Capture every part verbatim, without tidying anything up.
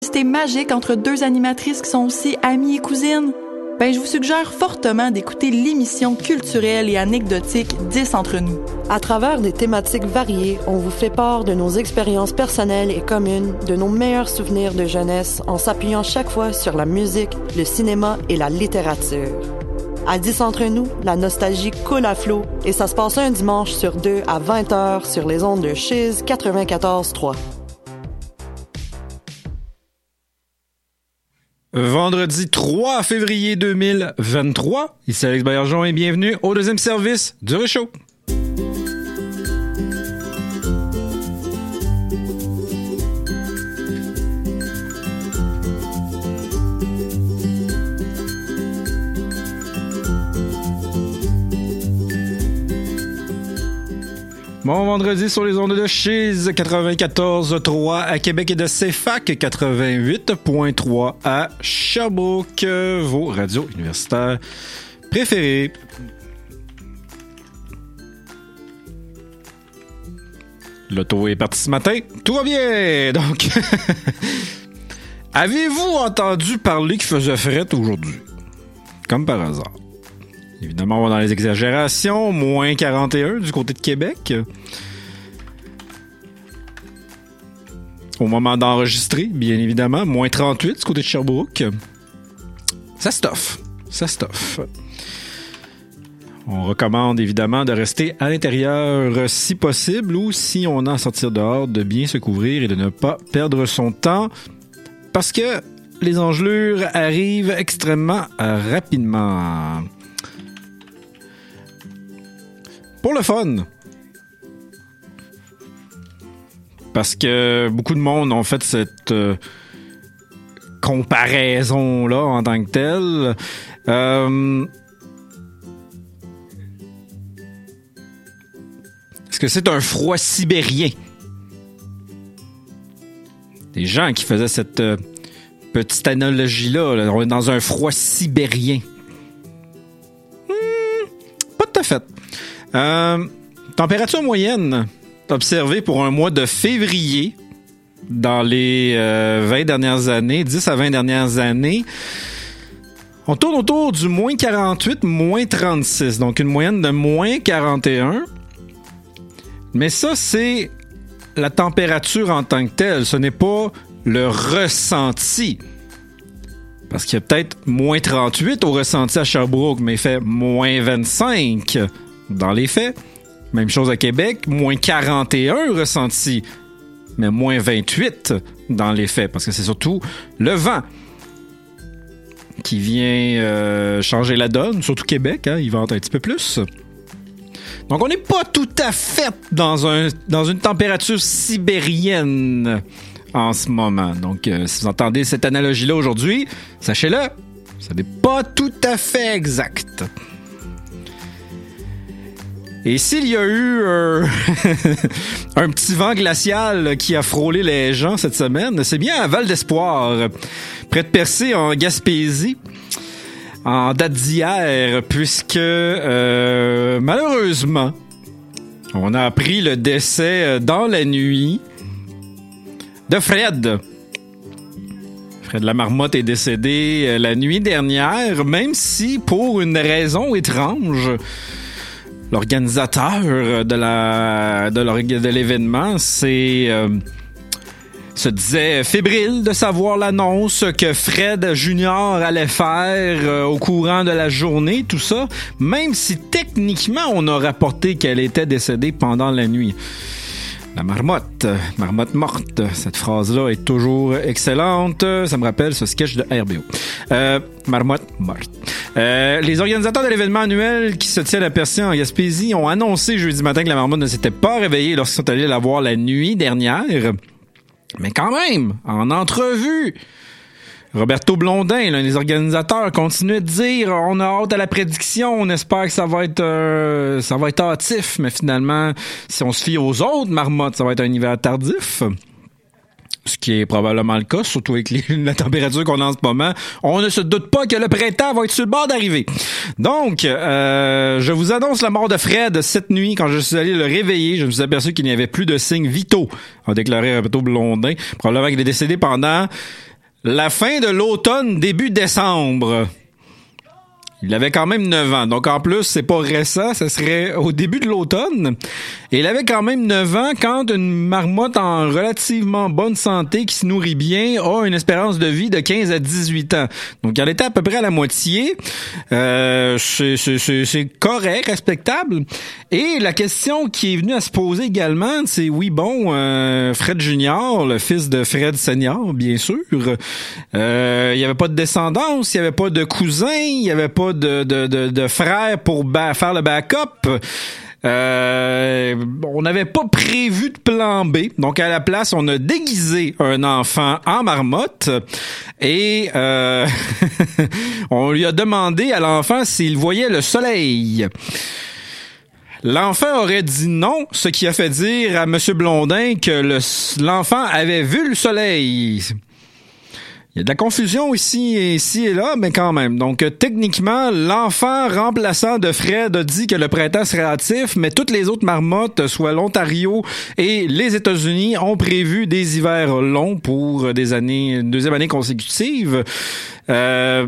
complicité magique entre deux animatrices qui sont aussi amies et cousines? Ben, je vous suggère fortement d'écouter l'émission culturelle et anecdotique dix entre nous. À travers des thématiques variées, on vous fait part de nos expériences personnelles et communes, de nos meilleurs souvenirs de jeunesse, en s'appuyant chaque fois sur la musique, le cinéma et la littérature. À dix entre nous, la nostalgie coule à flot et ça se passe un dimanche sur deux à vingt heures sur les ondes de Chiz quatre-vingt-quatorze trois. Vendredi trois février deux mille vingt-trois, ici Alex Baillargeon et bienvenue au deuxième service du Réchaud. Bon vendredi sur les ondes de Chiz quatre-vingt-quatorze trois à Québec et de C F A C quatre-vingt-huit point trois à Sherbrooke, vos radios universitaires préférées. L'auto est parti ce matin, tout va bien. Donc, avez-vous entendu parler qu'il faisait fret aujourd'hui? Comme par hasard. Évidemment, on va dans les exagérations. Moins quarante et un du côté de Québec. Au moment d'enregistrer, bien évidemment. Moins trente-huit du côté de Sherbrooke. Ça stoffe. Ça stoffe. On recommande évidemment de rester à l'intérieur si possible ou si on a à sortir dehors, de bien se couvrir et de ne pas perdre son temps. Parce que les engelures arrivent extrêmement rapidement. Pour le fun. Parce que beaucoup de monde ont fait cette euh, comparaison-là en tant que telle. Euh, est-ce que c'est un froid sibérien? Des gens qui faisaient cette euh, petite analogie-là, là, on est dans un froid sibérien. Hmm, pas tout à fait. Euh, température moyenne observée pour un mois de février dans les euh, vingt dernières années, dix à vingt dernières années. On tourne autour du moins quarante-huit, moins trente-six. Donc une moyenne de moins quarante et un. Mais ça, c'est la température en tant que telle. Ce n'est pas le ressenti. Parce qu'il y a peut-être moins trente-huit au ressenti à Sherbrooke, mais il fait moins vingt-cinq. Dans les faits, même chose à Québec, moins quarante et un ressenti, mais moins vingt-huit dans les faits, parce que c'est surtout le vent qui vient euh, changer la donne, surtout Québec, hein, il vente un petit peu plus. Donc on n'est pas tout à fait dans, un, dans une température sibérienne en ce moment. Donc euh, si vous entendez cette analogie-là aujourd'hui, sachez-le, ça n'est pas tout à fait exact. Et s'il y a eu euh, un petit vent glacial qui a frôlé les gens cette semaine, c'est bien à Val d'Espoir, près de Percé, en Gaspésie, en date d'hier, puisque euh, malheureusement, on a appris le décès dans la nuit de Fred. Fred Lamarmotte est décédé la nuit dernière, même si pour une raison étrange, l'organisateur de la de, de l'événement c'est euh, se disait fébrile de savoir l'annonce que Fred Junior allait faire euh, au courant de la journée, tout ça, même si techniquement on a rapporté qu'elle était décédée pendant la nuit. La marmotte, marmotte morte, cette phrase-là est toujours excellente. Ça me rappelle ce sketch de R B O. Euh, marmotte morte. Euh, les organisateurs de l'événement annuel qui se tient à Percé en Gaspésie ont annoncé jeudi matin que la marmotte ne s'était pas réveillée lorsqu'ils sont allés la voir la nuit dernière. Mais quand même, en entrevue, Roberto Blondin, l'un des organisateurs, continuait de dire on a hâte à la prédiction, on espère que ça va être euh, ça va être hâtif, mais finalement, si on se fie aux autres marmottes, ça va être un hiver tardif. Ce qui est probablement le cas, surtout avec les, la température qu'on a en ce moment. On ne se doute pas que le printemps va être sur le bord d'arriver. Donc, euh, je vous annonce la mort de Fred cette nuit. Quand je suis allé le réveiller, je me suis aperçu qu'il n'y avait plus de signes vitaux, a déclaré Roberto Blondin. Probablement qu'il est décédé pendant la fin de l'automne, début décembre. Il avait quand même neuf ans. Donc, en plus, c'est pas récent. Ça serait au début de l'automne. Et il avait quand même neuf ans quand une marmotte en relativement bonne santé qui se nourrit bien a une espérance de vie de quinze à dix-huit ans. Donc, il en était à peu près à la moitié. Euh, c'est, c'est, c'est, c'est correct, respectable. Et la question qui est venue à se poser également, c'est oui, bon, euh, Fred Junior, le fils de Fred Senior, bien sûr, euh, il n'y avait pas de descendance, il n'y avait pas de cousin, il n'y avait pas de, de, de, de frère pour ba- faire le backup. Euh, on n'avait pas prévu de plan B. Donc, à la place, on a déguisé un enfant en marmotte et euh, on lui a demandé à l'enfant s'il voyait le soleil. L'enfant aurait dit non, ce qui a fait dire à M. Blondin que le, l'enfant avait vu le soleil. Il y a de la confusion ici et ici et là, mais quand même. Donc, euh, techniquement, l'enfant remplaçant de Fred a dit que le printemps serait hâtif, mais toutes les autres marmottes, soit l'Ontario et les États-Unis, ont prévu des hivers longs pour des années, une deuxième année consécutive. Euh,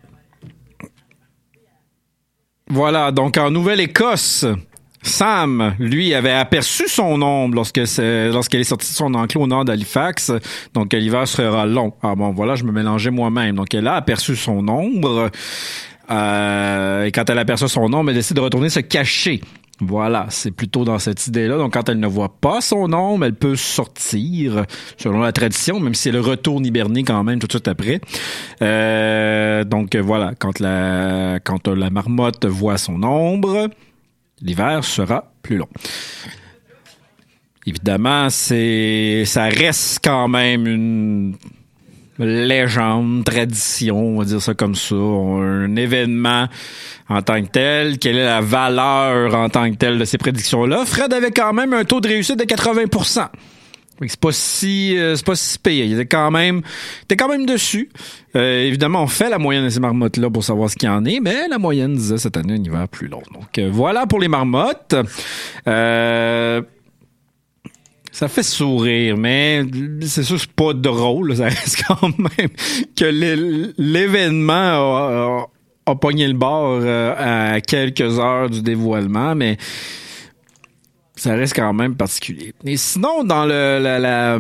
voilà. Donc, en Nouvelle-Écosse, Sam, lui, avait aperçu son ombre lorsque c'est, lorsqu'elle est sortie de son enclos au nord d'Halifax. Donc, l'hiver sera long. Ah bon, voilà, je me mélangeais moi-même. Donc, elle a aperçu son ombre. Euh, et quand elle aperçoit son ombre, elle décide de retourner se cacher. Voilà, c'est plutôt dans cette idée-là. Donc, quand elle ne voit pas son ombre, elle peut sortir, selon la tradition, même si elle retourne hiberner quand même tout de suite après. Euh, donc, voilà, quand la, quand la marmotte voit son ombre, l'hiver sera plus long. Évidemment, c'est, ça reste quand même une légende, tradition, on va dire ça comme ça, un événement en tant que tel. Quelle est la valeur en tant que telle de ces prédictions-là? Fred avait quand même un taux de réussite de quatre-vingts pour cent. C'est pas si, euh, c'est pas si payé. Il était quand même, il était quand même dessus. Euh, évidemment, on fait la moyenne de ces marmottes-là pour savoir ce qu'il y en est, mais la moyenne disait cette année un hiver plus long. Donc, euh, voilà pour les marmottes. Euh, ça fait sourire, mais c'est sûr que c'est pas drôle. Ça reste quand même que l'événement a, a, a pogné le bord euh, à quelques heures du dévoilement, mais ça reste quand même particulier. Et sinon, dans le la, la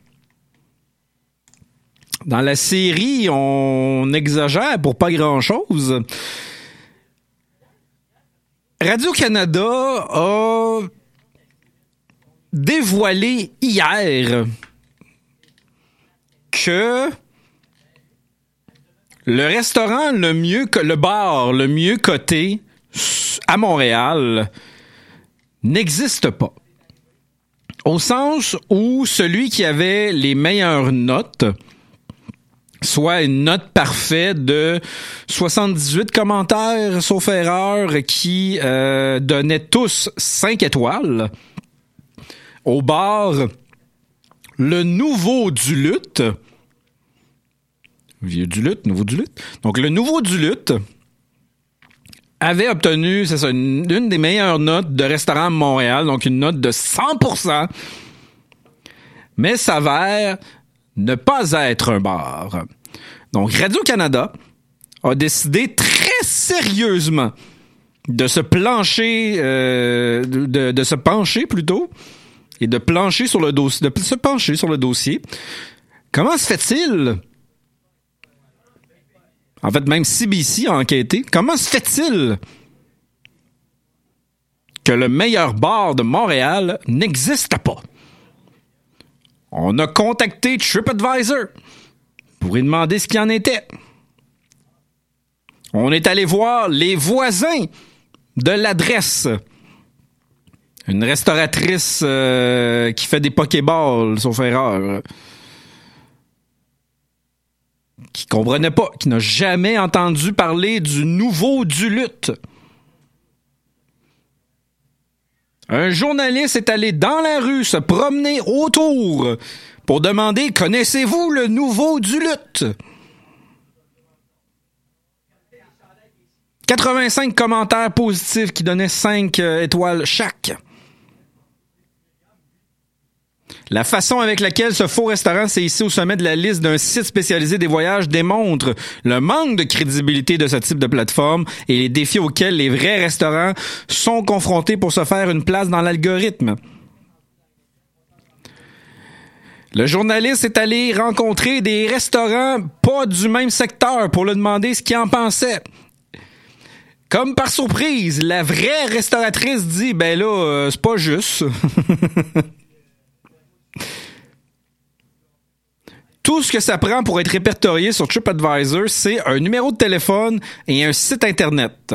dans la série, on exagère pour pas grand-chose. Radio-Canada a dévoilé hier que le restaurant le mieux, le bar le mieux coté à Montréal n'existe pas. Au sens où celui qui avait les meilleures notes, soit une note parfaite de soixante-dix-huit commentaires, sauf erreur, qui euh, donnaient tous cinq étoiles. Au bar, le nouveau Duluth, vieux Duluth, nouveau Duluth, donc le nouveau Duluth avait obtenu, c'est ça, une, une des meilleures notes de restaurant à Montréal, donc une note de cent pour cent, mais s'avère ne pas être un bar. Donc, Radio-Canada a décidé très sérieusement de se plancher, euh, de, de se pencher plutôt, et de plancher sur le dossier, de se pencher sur le dossier. Comment se fait-il? En fait, même C B C a enquêté. Comment se fait-il que le meilleur bar de Montréal n'existe pas? On a contacté TripAdvisor pour lui demander ce qu'il en était. On est allé voir les voisins de l'adresse. Une restauratrice euh, qui fait des pokéballs, sauf erreur. Qui comprenait pas, qui n'a jamais entendu parler du nouveau Duluth. Un journaliste est allé dans la rue se promener autour pour demander « Connaissez-vous le nouveau Duluth? » quatre-vingt-cinq commentaires positifs qui donnaient cinq étoiles chaque. La façon avec laquelle ce faux restaurant s'est hissé au sommet de la liste d'un site spécialisé des voyages démontre le manque de crédibilité de ce type de plateforme et les défis auxquels les vrais restaurants sont confrontés pour se faire une place dans l'algorithme. Le journaliste est allé rencontrer des restaurants pas du même secteur pour leur demander ce qu'ils en pensaient. Comme par surprise, la vraie restauratrice dit « Ben là, euh, c'est pas juste. » Tout ce que ça prend pour être répertorié sur TripAdvisor, c'est un numéro de téléphone et un site Internet.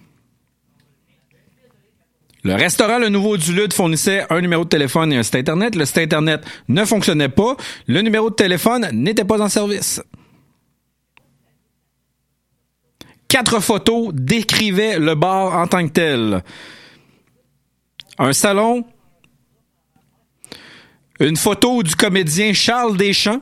Le restaurant Le Nouveau du Lude fournissait un numéro de téléphone et un site Internet. Le site Internet ne fonctionnait pas. Le numéro de téléphone n'était pas en service. Quatre photos décrivaient le bar en tant que tel. Un salon, une photo du comédien Charles Deschamps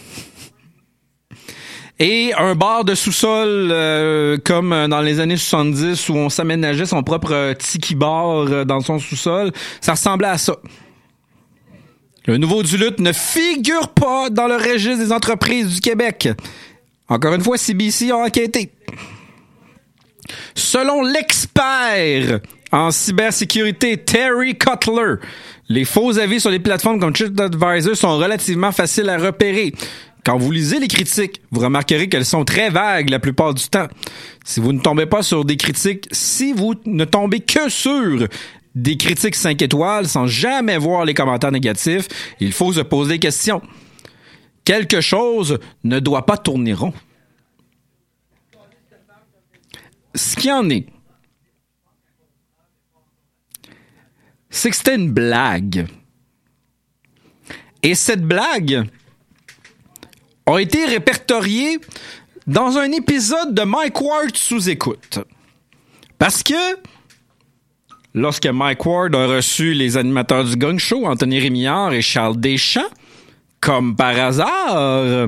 et un bar de sous-sol euh, comme dans les années soixante-dix où on s'aménageait son propre euh, tiki bar euh, dans son sous-sol. Ça ressemblait à ça. Le Nouveau du Lutte ne figure pas dans le registre des entreprises du Québec. Encore une fois, C B C a enquêté. Selon l'expert en cybersécurité Terry Cutler, les faux avis sur les plateformes comme TripAdvisor sont relativement faciles à repérer. Quand vous lisez les critiques, vous remarquerez qu'elles sont très vagues la plupart du temps. Si vous ne tombez pas sur des critiques, si vous ne tombez que sur des critiques cinq étoiles sans jamais voir les commentaires négatifs, il faut se poser des questions. Quelque chose ne doit pas tourner rond. Ce qui en est, c'est que c'était une blague. Et cette blague a été répertoriée dans un épisode de Mike Ward sous écoute. Parce que lorsque Mike Ward a reçu les animateurs du Gong Show, Anthony Rémillard et Charles Deschamps, comme par hasard,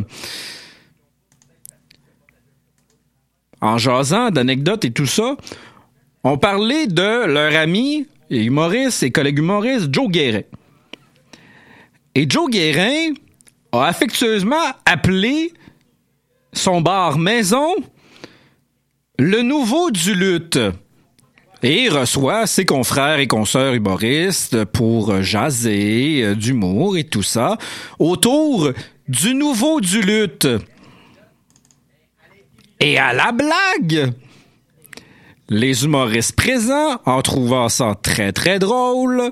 en jasant d'anecdotes et tout ça, on parlait de leur ami et humoriste et collègue humoriste Joe Guérin. Et Joe Guérin a affectueusement appelé son bar maison Le Nouveau du Lutte. Et il reçoit ses confrères et consoeurs humoristes pour jaser d'humour et tout ça autour du Nouveau du Lutte. Et à la blague, les humoristes présents, en trouvant ça très très drôle,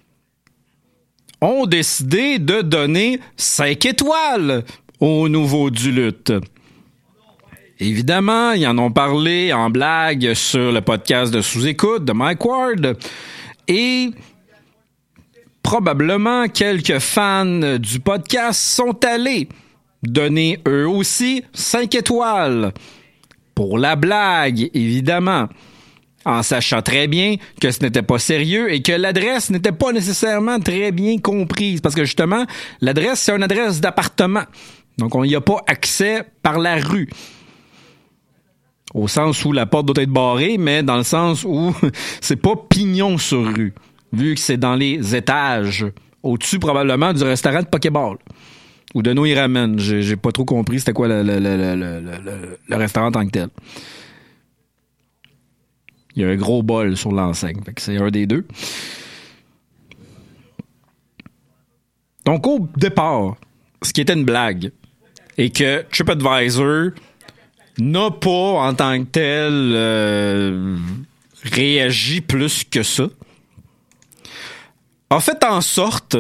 ont décidé de donner cinq étoiles au Nouveau du Lutte. Évidemment, ils en ont parlé en blague sur le podcast de Sous-Écoute de Mike Ward et probablement quelques fans du podcast sont allés donner eux aussi cinq étoiles. Pour la blague, évidemment, en sachant très bien que ce n'était pas sérieux et que l'adresse n'était pas nécessairement très bien comprise. Parce que justement, l'adresse, c'est une adresse d'appartement. Donc, on n'y a pas accès par la rue. Au sens où la porte doit être barrée, mais dans le sens où c'est pas pignon sur rue, vu que c'est dans les étages, au-dessus probablement du restaurant de Pokéball. Ou de Noé Ramen. J'ai, j'ai pas trop compris c'était quoi le, le, le, le, le, le, le restaurant en tant que tel. Il y a un gros bol sur l'enseigne. Fait que c'est un des deux. Donc, au départ, ce qui était une blague, et que TripAdvisor n'a pas, en tant que tel, euh, réagi plus que ça, a fait en sorte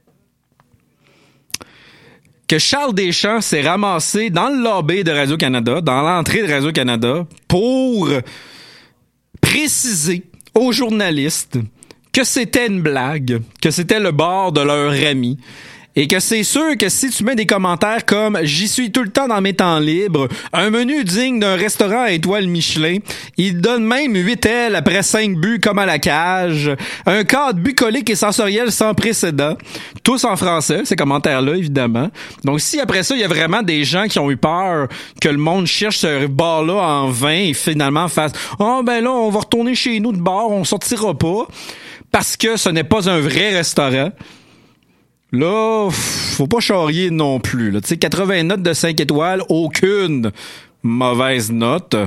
que Charles Deschamps s'est ramassé dans le lobby de Radio-Canada, dans l'entrée de Radio-Canada, pour préciser aux journalistes que c'était une blague, que c'était le bar de leur ami, et que c'est sûr que si tu mets des commentaires comme « J'y suis tout le temps dans mes temps libres », un menu digne d'un restaurant à étoiles Michelin, il donne même huit ailes après cinq buts comme à la cage, un cadre bucolique et sensoriel sans précédent, tous en français, ces commentaires-là, évidemment. Donc si après ça, il y a vraiment des gens qui ont eu peur que le monde cherche ce bar-là en vain et finalement fasse « Oh ben là, on va retourner chez nous de bar, on sortira pas », parce que ce n'est pas un vrai restaurant. là, faut pas charrier non plus. Tu sais, quatre-vingts notes de cinq étoiles, aucune mauvaise note.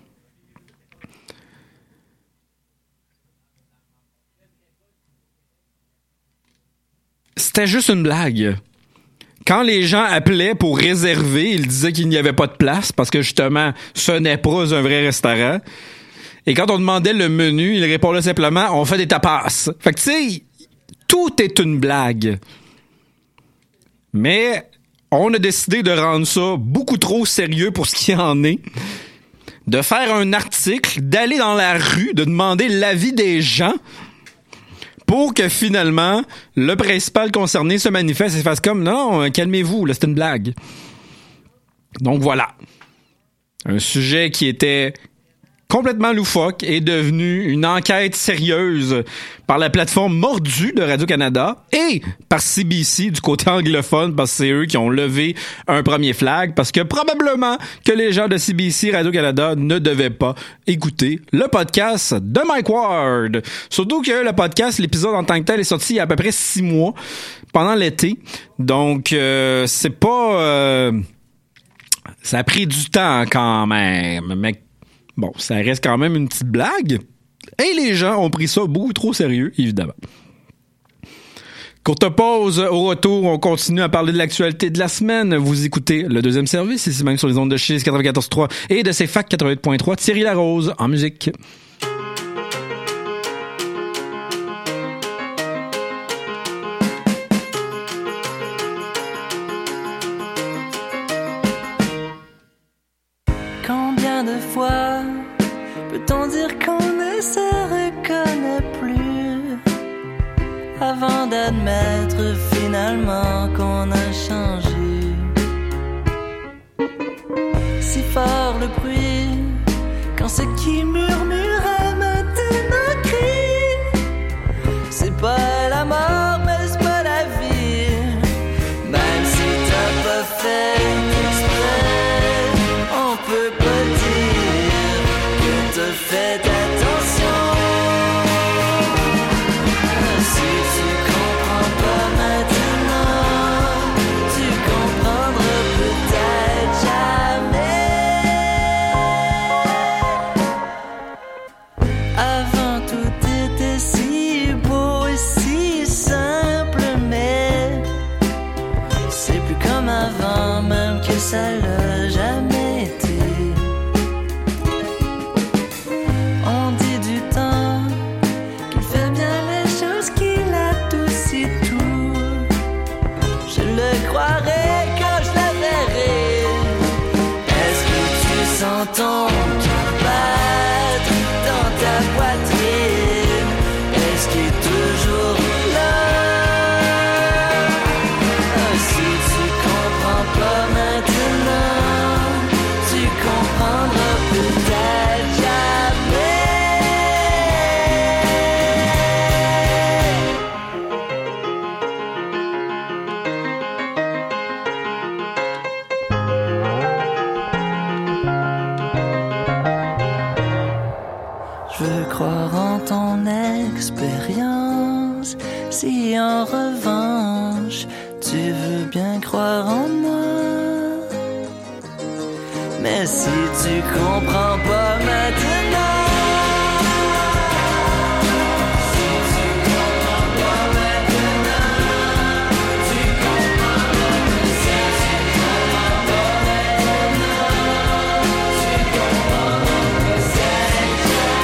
C'était juste une blague. Quand les gens appelaient pour réserver, ils disaient qu'il n'y avait pas de place parce que justement, ce n'est pas un vrai restaurant. Et quand on demandait le menu, ils répondaient simplement « on fait des tapas ». Fait que tu sais, tout est une blague. Mais on a décidé de rendre ça beaucoup trop sérieux pour ce qui en est. De faire un article, d'aller dans la rue, de demander l'avis des gens pour que finalement, le principal concerné se manifeste et fasse comme « non, calmez-vous, là, c'est une blague ». Donc voilà. Un sujet qui était complètement loufoque est devenu une enquête sérieuse par la plateforme Mordu de Radio-Canada et par C B C du côté anglophone parce que c'est eux qui ont levé un premier flag parce que probablement que les gens de C B C Radio-Canada ne devaient pas écouter le podcast de Mike Ward. Surtout que le podcast, l'épisode en tant que tel est sorti il y a à peu près six mois pendant l'été. Donc euh, c'est pas... Euh, ça a pris du temps quand même, mais bon, ça reste quand même une petite blague. Et les gens ont pris ça beaucoup trop sérieux, évidemment. Courte pause, au retour, on continue à parler de l'actualité de la semaine. Vous écoutez le deuxième service, ici même sur les ondes de Chiz quatre-vingt-quatorze trois et de C F A C quatre-vingt-huit point trois. Thierry Larose, en musique. Combien de fois peut-on dire qu'on ne se reconnaît plus avant d'admettre finalement qu'on a changé? Si fort le bruit quand ce qui murmure maintenant crie. C'est pas la mort mais c'est pas la vie. Même si t'as pas fait exprès, on peut pas dire que t'as fait attention. Si tu comprends pas maintenant, tu comprendras peut-être jamais. Avant tout était si beau et si simple, mais c'est plus comme avant, même que ça l'a jamais été. On dit du temps qu'il fait bien les choses, qu'il adoucit tout. Je le croirais quand je la verrai. Est-ce que tu sens ton cœur battre dans ta poitrine? Est-ce qu'il est toujours là? Ah, si tu comprends pas maintenant, tu comprendras peut-être jamais. Je veux croire en ton expérience, si en revanche tu veux bien croire en moi. Mais si tu comprends pas maintenant, si tu comprends pas maintenant, tu comprendras. Si tu comprends pas maintenant, tu comprendras peut-être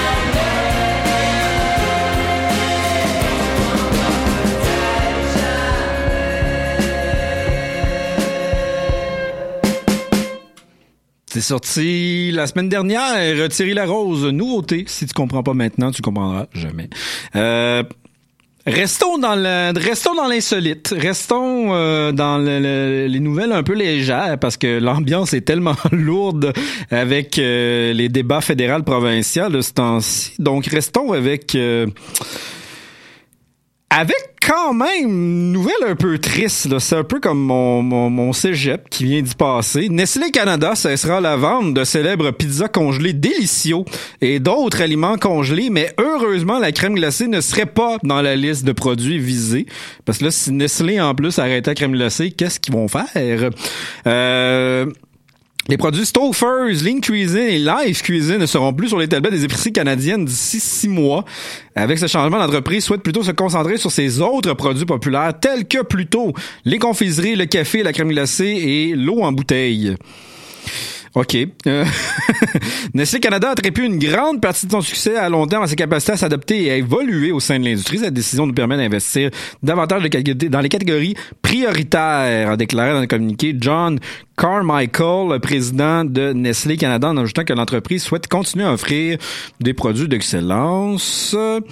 C'est sorti la semaine dernière, Thierry Larose, nouveauté. Si tu comprends pas maintenant, tu comprendras jamais. Euh, restons dans le, restons dans l'insolite. Restons euh, dans le, le, les nouvelles un peu légères parce que l'ambiance est tellement lourde avec euh, les débats fédéral provincial de ce temps-ci. Donc restons avec euh, Avec quand même une nouvelle un peu triste, là. C'est un peu comme mon, mon, mon cégep qui vient d'y passer. Nestlé Canada cessera la vente de célèbres pizzas congelées Delicio et d'autres aliments congelés, mais heureusement, la crème glacée ne serait pas dans la liste de produits visés. Parce que là, si Nestlé en plus arrêtait la crème glacée, qu'est-ce qu'ils vont faire? Euh... Les produits Stouffer's, Lean Cuisine et Life Cuisine ne seront plus sur les tablettes des épiceries canadiennes d'ici six mois. Avec ce changement, l'entreprise souhaite plutôt se concentrer sur ses autres produits populaires, tels que plutôt les confiseries, le café, la crème glacée et l'eau en bouteille. OK. Euh, Nestlé Canada a attribué une grande partie de son succès à long terme à ses capacités à s'adapter et à évoluer au sein de l'industrie. Cette décision nous permet d'investir davantage dans les catégories prioritaires, a déclaré dans le communiqué John Carmichael, le président de Nestlé Canada, en ajoutant que l'entreprise souhaite continuer à offrir des produits d'excellence.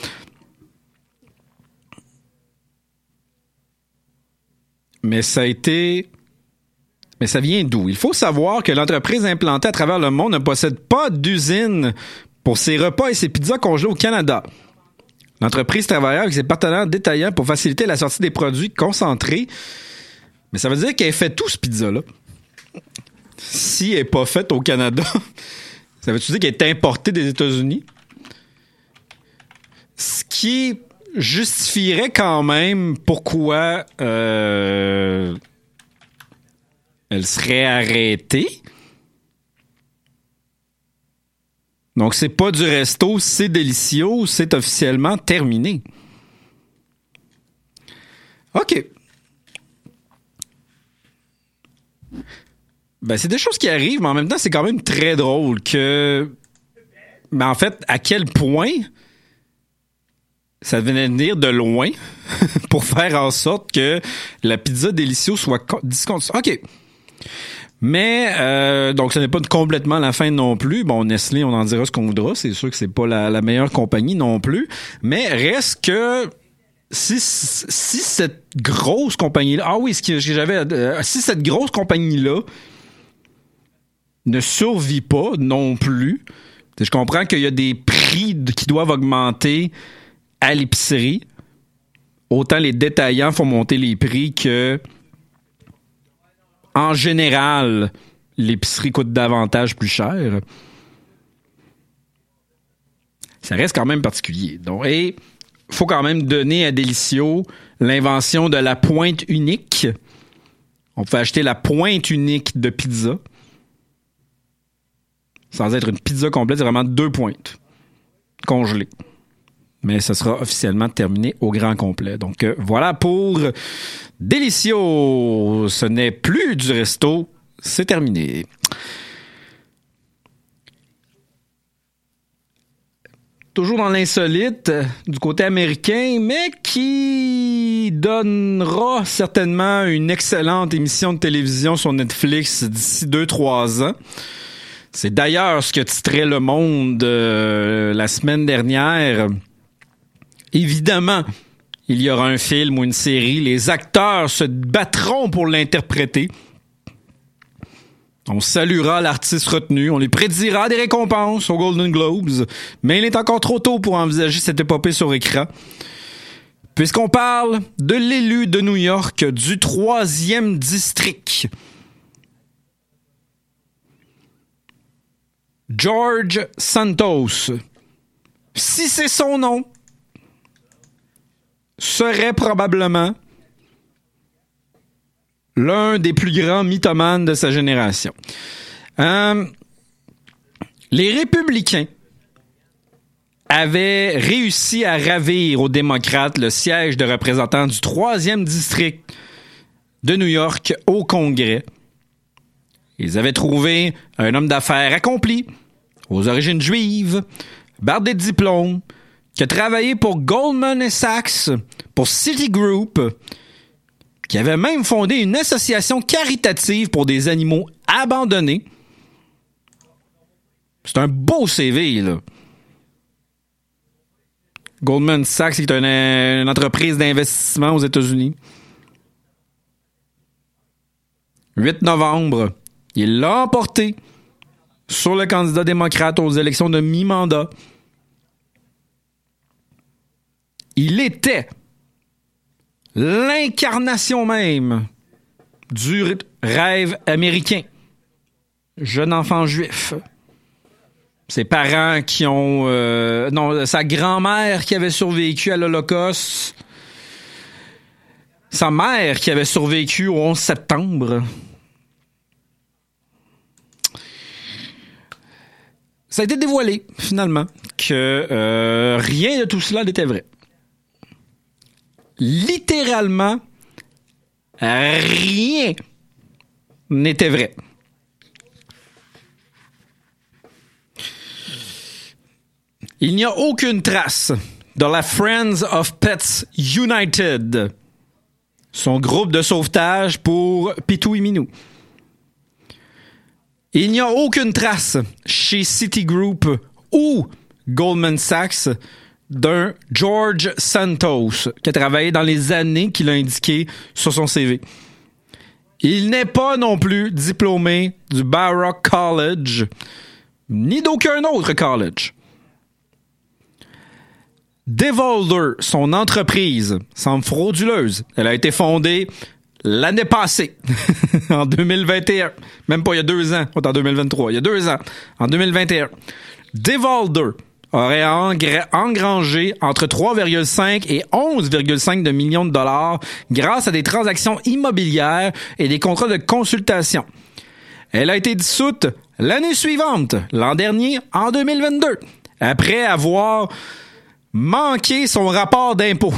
Mais ça a été... Mais ça vient d'où? Il faut savoir que l'entreprise implantée à travers le monde ne possède pas d'usine pour ses repas et ses pizzas congelés au Canada. L'entreprise travaille avec ses partenaires détaillants pour faciliter la sortie des produits concentrés. Mais ça veut dire qu'elle fait tout ce pizza-là. Si elle n'est pas faite au Canada, ça veut dire qu'elle est importée des États-Unis? Ce qui justifierait quand même pourquoi... Euh, elle serait arrêtée. Donc, c'est pas du resto, c'est Delicio, c'est officiellement terminé. OK. Ben, c'est des choses qui arrivent, mais en même temps, c'est quand même très drôle que... Ben, en fait, à quel point ça venait de venir de loin pour faire en sorte que la pizza Delicio soit discontinuée. OK. Mais, euh, donc, ce n'est pas complètement la fin non plus. Bon, Nestlé, on en dira ce qu'on voudra. C'est sûr que c'est pas la, la meilleure compagnie non plus. Mais reste que si, si cette grosse compagnie-là... Ah oui, ce que j'avais... Euh, si cette grosse compagnie-là ne survit pas non plus, je comprends qu'il y a des prix qui doivent augmenter à l'épicerie. Autant les détaillants font monter les prix que... En général, l'épicerie coûte davantage plus cher. Ça reste quand même particulier. Donc, et il faut quand même donner à Delicio l'invention de la pointe unique. On peut acheter la pointe unique de pizza. Sans être une pizza complète, c'est vraiment deux pointes congelées. Mais ça sera officiellement terminé au grand complet. Donc, euh, voilà pour Delicio. Ce n'est plus du resto, c'est terminé. Toujours dans l'insolite, du côté américain, mais qui donnera certainement une excellente émission de télévision sur Netflix d'ici deux trois ans. C'est d'ailleurs ce que titrait Le Monde euh, la semaine dernière. Évidemment, il y aura un film ou une série. Les acteurs se battront pour l'interpréter. On saluera l'artiste retenu. On lui prédira des récompenses aux Golden Globes. Mais il est encore trop tôt pour envisager cette épopée sur écran. Puisqu'on parle de l'élu de New York du troisième district. George Santos. Si c'est son nom, serait probablement l'un des plus grands mythomanes de sa génération. Euh, les républicains avaient réussi à ravir aux démocrates le siège de représentant du troisième district de New York au Congrès. Ils avaient trouvé un homme d'affaires accompli, aux origines juives, bardé de diplômes, qui a travaillé pour Goldman Sachs, pour Citigroup, qui avait même fondé une association caritative pour des animaux abandonnés. C'est un beau C V, là. Goldman Sachs, c'est une, une entreprise d'investissement aux États-Unis. huit novembre, il l'a emporté sur le candidat démocrate aux élections de mi-mandat. Il était l'incarnation même du rêve américain. Jeune enfant juif. Ses parents qui ont... Euh, non, sa grand-mère qui avait survécu à l'Holocauste. Sa mère qui avait survécu au onze septembre. Ça a été dévoilé, finalement, que euh, rien de tout cela n'était vrai. Littéralement, rien n'était vrai. Il n'y a aucune trace de la Friends of Pets United, son groupe de sauvetage pour Pitou et Minou. Il n'y a aucune trace chez Citigroup ou Goldman Sachs d'un George Santos qui a travaillé dans les années qu'il a indiquées sur son C V. Il n'est pas non plus diplômé du Baruch College, ni d'aucun autre college. Devolder, son entreprise, semble frauduleuse. Elle a été fondée l'année passée, en deux mille vingt et un. Même pas il y a deux ans, on est en deux mille vingt-trois. Il y a deux ans, en deux mille vingt et un. Devolder aurait engra- engrangé entre trois virgule cinq et onze virgule cinq de millions de dollars grâce à des transactions immobilières et des contrats de consultation. Elle a été dissoute l'année suivante, l'an dernier, en deux mille vingt-deux, après avoir manqué son rapport d'impôt.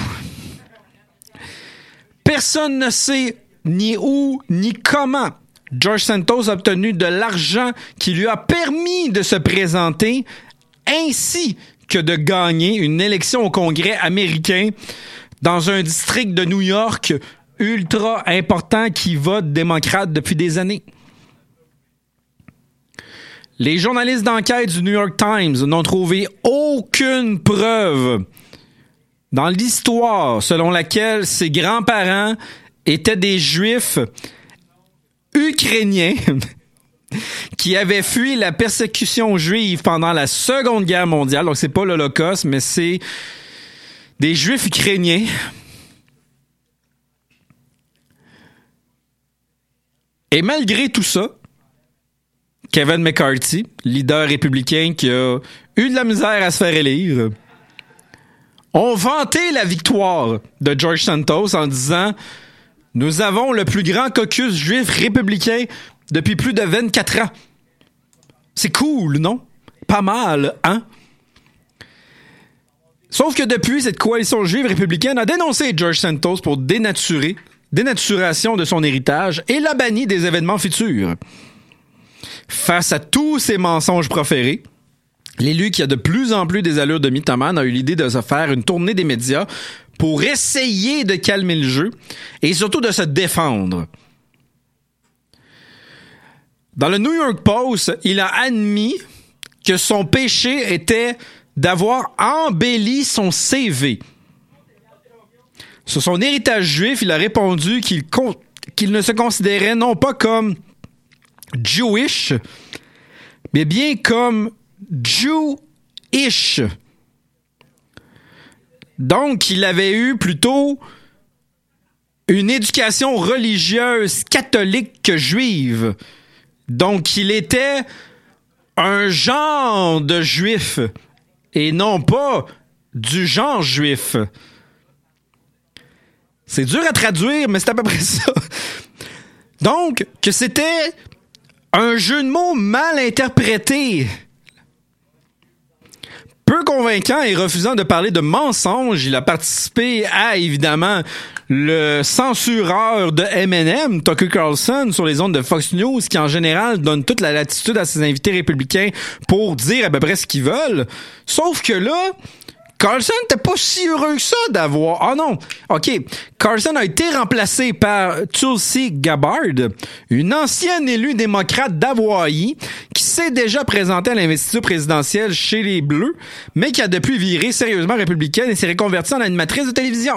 Personne ne sait ni où ni comment George Santos a obtenu de l'argent qui lui a permis de se présenter ainsi que de gagner une élection au Congrès américain dans un district de New York ultra important qui vote démocrate depuis des années. Les journalistes d'enquête du New York Times n'ont trouvé aucune preuve dans l'histoire selon laquelle ses grands-parents étaient des Juifs ukrainiens qui avaient fui la persécution juive pendant la Seconde Guerre mondiale. Donc, c'est pas l'Holocauste, mais c'est des Juifs ukrainiens. Et malgré tout ça, Kevin McCarthy, leader républicain qui a eu de la misère à se faire élire, ont vanté la victoire de George Santos en disant « Nous avons le plus grand caucus juif républicain depuis plus de vingt-quatre ans. » C'est cool, non? Pas mal, hein? Sauf que depuis, cette coalition juive républicaine a dénoncé George Santos pour dénaturer, dénaturation de son héritage et l'a banni des événements futurs. Face à tous ces mensonges proférés, l'élu qui a de plus en plus des allures de mythomane a eu l'idée de se faire une tournée des médias pour essayer de calmer le jeu et surtout de se défendre. Dans le New York Post, il a admis que son péché était d'avoir embelli son C V. Sur son héritage juif, il a répondu qu'il, con- qu'il ne se considérait non pas comme Jewish, mais bien comme Jew-ish. Donc, il avait eu plutôt une éducation religieuse catholique que juive. Donc, il était un genre de juif et non pas du genre juif. C'est dur à traduire, mais c'est à peu près ça. Donc, que c'était un jeu de mots mal interprété. Peu convaincant et refusant de parler de mensonges, il a participé à, évidemment, le censureur de M and M, Tucker Carlson, sur les ondes de Fox News, qui en général donne toute la latitude à ses invités républicains pour dire à peu près ce qu'ils veulent. Sauf que là, Carlson n'était pas si heureux que ça d'avoir... Ah non, OK. Carlson a été remplacé par Tulsi Gabbard, une ancienne élue démocrate d'Hawaï qui s'est déjà présentée à l'investiture présidentielle chez les Bleus, mais qui a depuis viré sérieusement républicaine et s'est reconvertie en animatrice de télévision.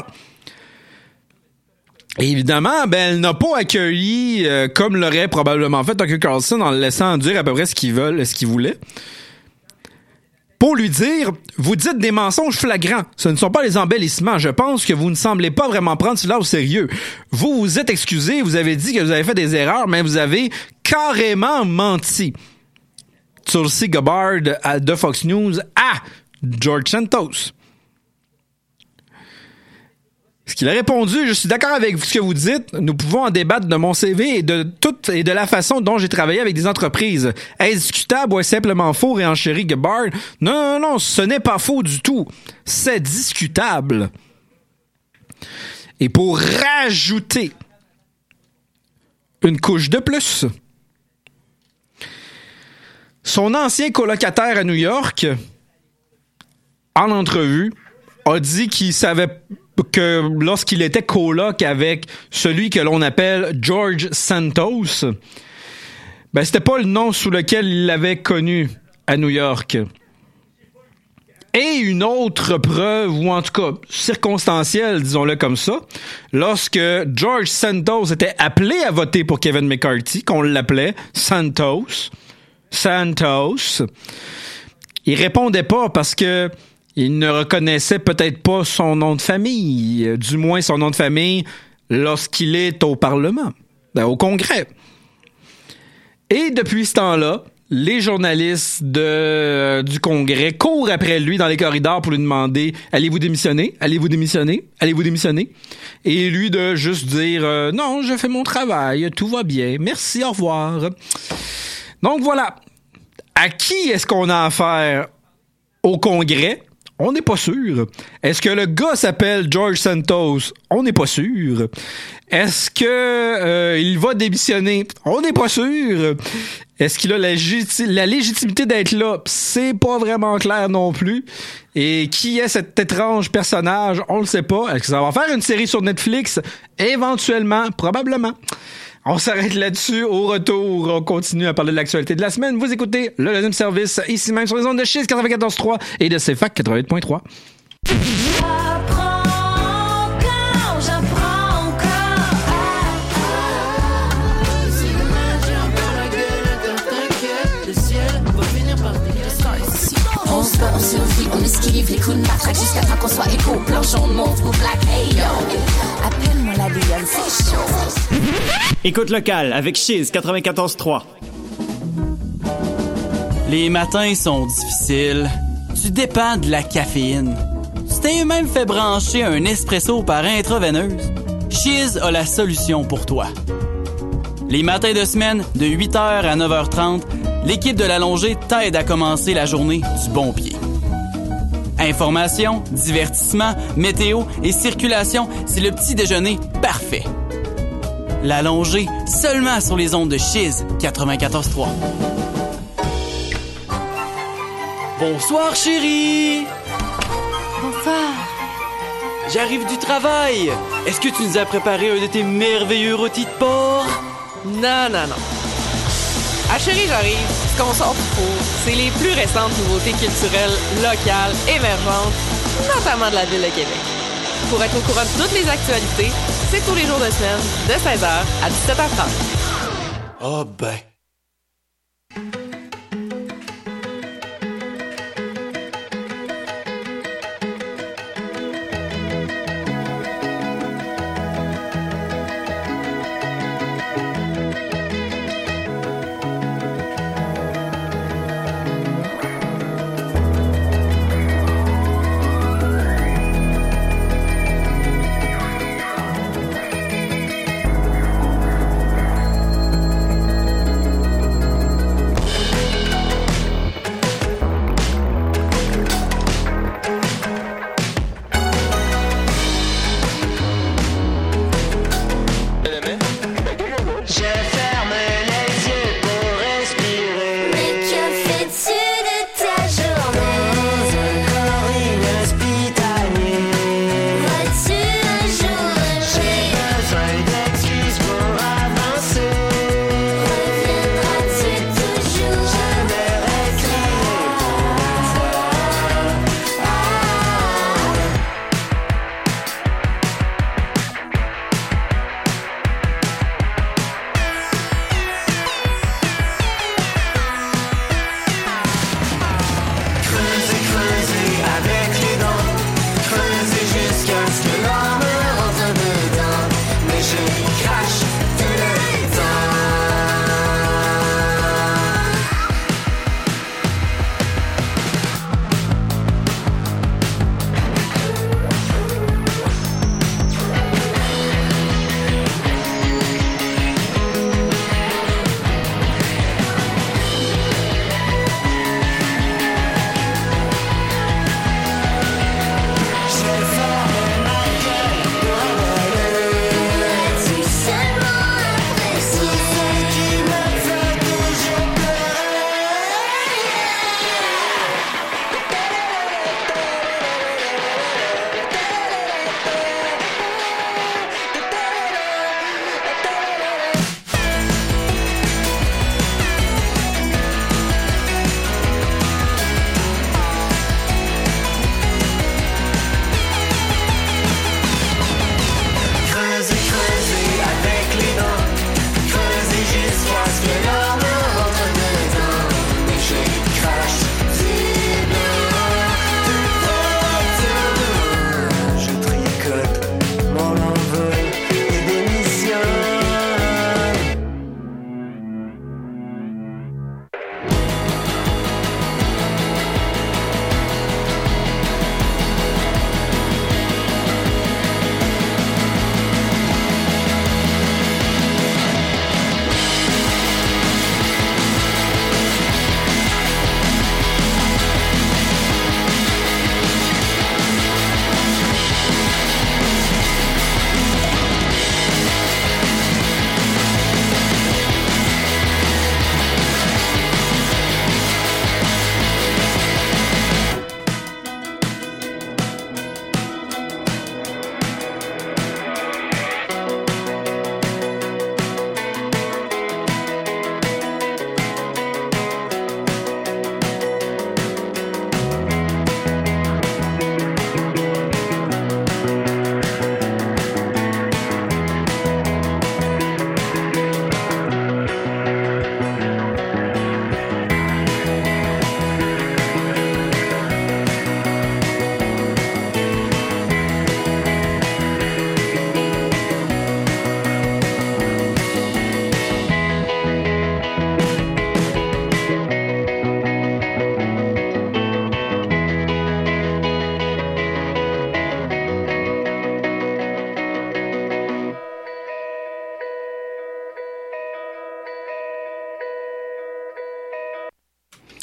Et évidemment, ben, elle n'a pas accueilli, euh, comme l'aurait probablement fait Tucker Carlson, en le laissant dire à peu près ce qu'ils veulent, ce qu'ils voulaient. pour lui dire « Vous dites des mensonges flagrants. Ce ne sont pas les embellissements. Je pense que vous ne semblez pas vraiment prendre cela au sérieux. Vous vous êtes excusé, vous avez dit que vous avez fait des erreurs, mais vous avez carrément menti. » Tulsi Gabbard de Fox News à George Santos. Ce qu'il a répondu, je suis d'accord avec ce que vous dites, nous pouvons en débattre de mon C V et de toute et de la façon dont j'ai travaillé avec des entreprises. Est-ce discutable ou est-ce simplement faux, réenchérit Gabbard? Non, non, non, ce n'est pas faux du tout. C'est discutable. Et pour rajouter une couche de plus, son ancien colocataire à New York, en entrevue, a dit qu'il savait que lorsqu'il était coloc avec celui que l'on appelle George Santos, ben c'était pas le nom sous lequel il l'avait connu à New York. Et une autre preuve, ou en tout cas circonstancielle, disons-le comme ça, lorsque George Santos était appelé à voter pour Kevin McCarthy, qu'on l'appelait Santos, Santos, il répondait pas parce que il ne reconnaissait peut-être pas son nom de famille, du moins son nom de famille lorsqu'il est au Parlement, ben, au Congrès. Et depuis ce temps-là, les journalistes de, du Congrès courent après lui dans les corridors pour lui demander « Allez-vous démissionner? Allez-vous démissionner? Allez-vous démissionner? » Et lui de juste dire euh, « Non, je fais mon travail, tout va bien, merci, au revoir. » Donc voilà. À qui est-ce qu'on a affaire au Congrès? On n'est pas sûr. Est-ce que le gars s'appelle George Santos? On n'est pas sûr. Est-ce que euh, il va démissionner? On n'est pas sûr. Est-ce qu'il a la, légiti- la légitimité d'être là? C'est pas vraiment clair non plus. Et qui est cet étrange personnage? On le sait pas. Est-ce que ça va faire une série sur Netflix? Éventuellement, probablement. On s'arrête là-dessus. Au retour, on continue à parler de l'actualité de la semaine. Vous écoutez le deuxième service, ici même sur les ondes de Chiz quatre-vingt-quatorze point trois et de C F A C quatre-vingt-huit point trois. On se bat, on survit, on esquive les coups de matraque jusqu'à temps qu'on soit égaux. Planchon, mauve ou black, hey yo. Appelle-moi la Lyon, c'est chaud. Écoute locale avec Chiz quatre-vingt-quatorze point trois. Les matins sont difficiles. Tu dépends de la caféine. Tu t'es même fait brancher un espresso par intraveineuse. Chiz a la solution pour toi. Les matins de semaine, de huit heures à neuf heures trente, l'équipe de l'Allongée t'aide à commencer la journée du bon pied. Information, divertissement, météo et circulation, c'est le petit déjeuner parfait. L'Allongée, seulement sur les ondes de Chiz quatre-vingt-quatorze point trois. Bonsoir chérie! Bonsoir. J'arrive du travail! Est-ce que tu nous as préparé un de tes merveilleux rôtis de porc? Non, non, non. Ah chérie, j'arrive. Ce qu'on sort du four, c'est les plus récentes nouveautés culturelles, locales, émergentes, notamment de la ville de Québec. Pour être au courant de toutes les actualités, c'est tous les jours de semaine, de seize heures à dix-sept heures trente. Ah ben...